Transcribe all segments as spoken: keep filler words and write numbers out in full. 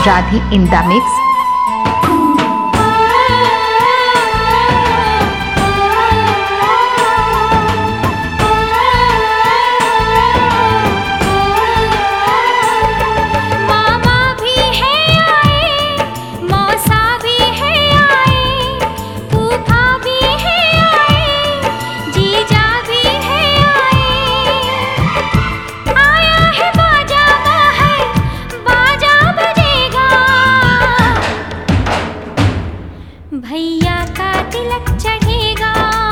Radhi in the mix. भैया का तिलक चढ़ेगा,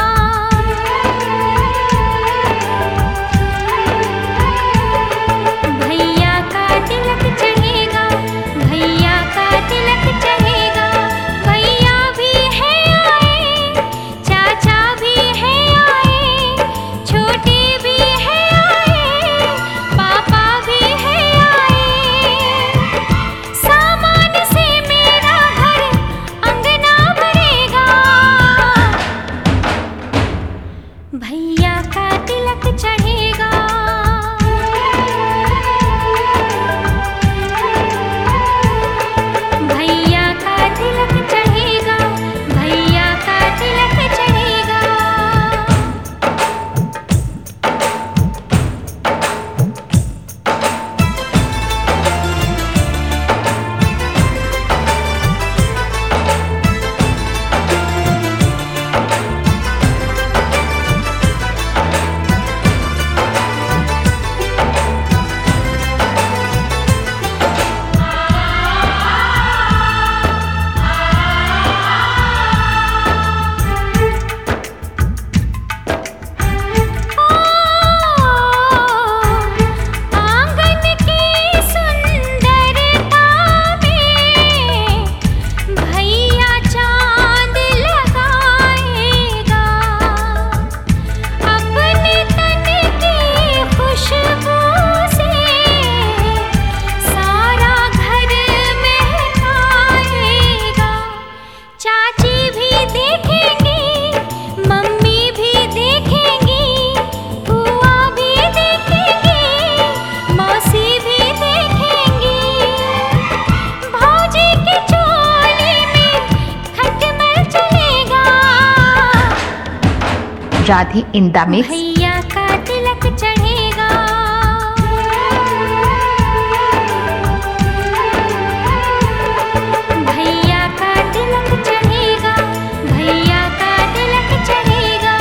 भैया का तिलक चढ़ेगा, भैया का तिलक चढ़ेगा। भैया भी है आए, चाचा भी है आए, छोटे भी है आए, पापा भी है आए। सामान से मेरा घर अंगना भैया का तिलक चढ़ेगा। भैया का तिलक चढ़ेगा, भैया का तिलक चढ़ेगा। Radhi in the mix. भैया का तिलक चढ़ेगा, भैया का तिलक चढ़ेगा, भैया का तिलक चढ़ेगा।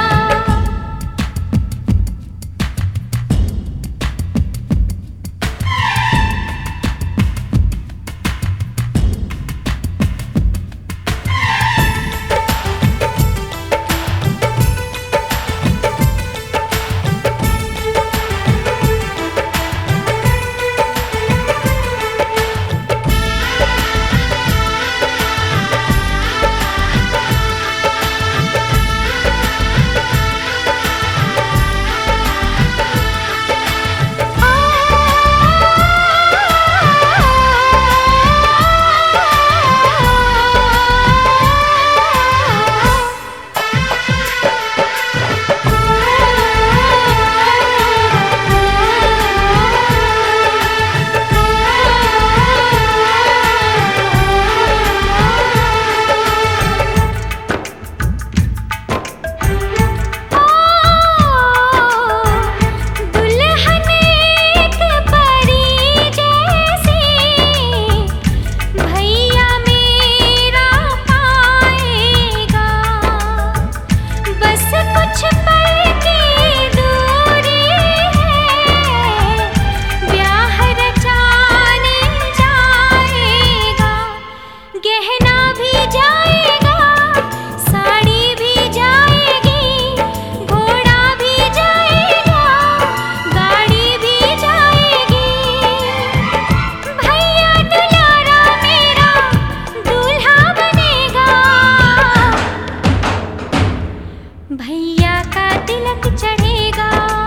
भैया का तिलक चढ़ेगा,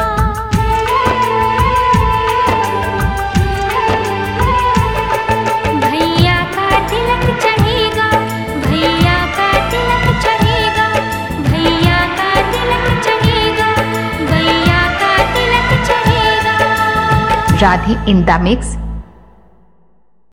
भैया का तिलक चढ़ेगा, भैया का तिलक चढ़ेगा, भैया का तिलक चढ़ेगा, भैया का तिलक चढ़ेगा। Radhi in the mix.